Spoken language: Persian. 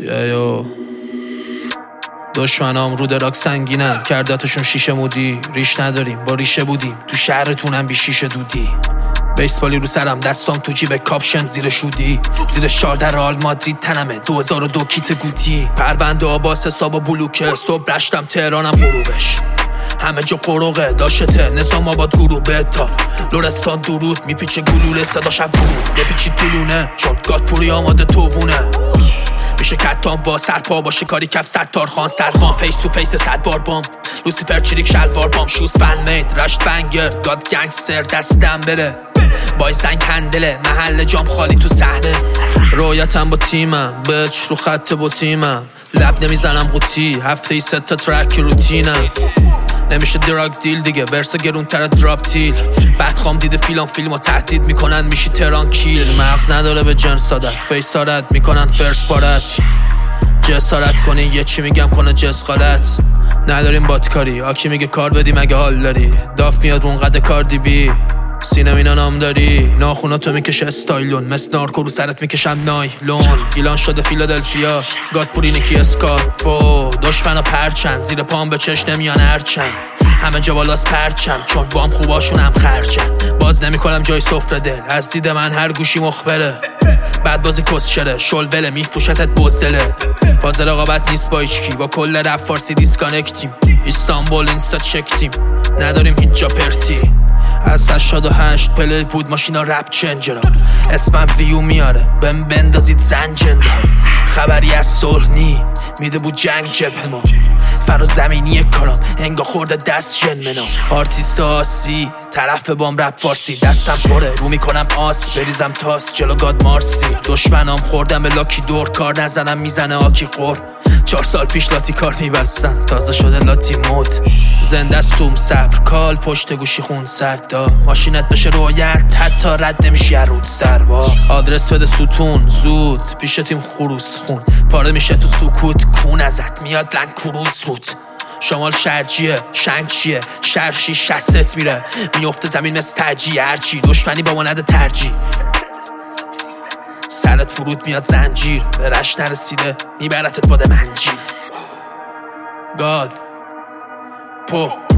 یو دشمنام رو دراک سنگینن، کردتشون شیشه مودی. ریش نداریم با ریشه بودیم، تو شهرتونم بی شیشه دودی. بیسبالی رو سرم، دستام تو جیب کاپشن زیر شودی. زیر 14 رئال مادرید تنمه، 2002 کیت گوتی. پرونده آباس حساب بلوکه، صبح رشتم تهرانم غروبش. همه جا قروقه داشته نظام آباد گروه بتا. لورستان درود میپیچه گلوله، صدا شب ورود بپیچی تلونه، چون گاد پوری آماده توونه. میشه کتان با سرپا باشه کاری کف ستار خان سروان. فیس تو فیس 100 بار بام لوسیفر چریک شلوار بام. شوز فن مید رشت بنگر گاد گنگستر دستم بره. بای سنگ هندله محل جام خالی تو صحنه. رویتم با تیمم بچ رو خط با تیمم. لب نمیزنم قوطی هفته 3 تا ترک روتینم. نمیشه دراگ دیل دیگه ورس گرون تر دراپ تیل. بدخوام دیده فیلمو تهدید میکنن میشی تران کیل. مغز نداره به جنس عادت فیسارت میکنن فرس بارت. جسارت کنی یه چی میگم کنه جسقالت. نداریم باتکاری آکی میگه کار بدی مگه حال داری. داف میاد رون قد کاردی بی سینم اینا نام داری. ناخوناتو میکشه استایلون مثل نارکو رو سرت میکشم نایلون. گیلان شده فیلادلفیا گاد پوری نیکی اسکارفو. دشمنا پرچن زیر پام به چش نمیان هرچن. همه جا بالاست پرچم چون بام خوباشون هم خرچن. باز نمیکنم جای سفره دل از دید من هر گوشی مخبره. بعد بازی کسچره شلوله میفروشتت بزدله. فاز رقابت نیست با ایچکی با کل رپ فارسی دیسکانکتیم. استانبول اینستا چکتیم نداریم هیچ جا پرتی. از 88 پلی بود ماشینا رپ چنجرا. اسمم ویو میاره بهم بندازید زنجندار. خبری از صلح نی میده بود جنگ جبه ما. فرا زمینی کارم انگا خورده دست جنمنا. آرتیست آسی طرف بام رپ فارسی. دستم پره رو میکنم آس بریزم تاس جلو گاد مارسی. دشمنام خوردم به لاکی دور کار نزنم میزنه آکی قور. 4 سال پیش لاتی کار میبستن تازه شده لاتی مود. زنده است توم صبر کال پشت گوشی خون سردا. ماشینت بشه رویت حتی رد نمیشی رود سروا. آدرس بده ستون زود پیش تیم خروس خون. پاره میشه تو سکوت کون ازت میاد لنگ کروز روت. شمال شرجیه شنگ چیه شرشی شست میره میفته زمین مثل ترجی. هرچی دشمنی با ما نده ترجی. سرت فرود میاد زنجیر به رش نرسیده میبرتت باده منجیر. گاد پو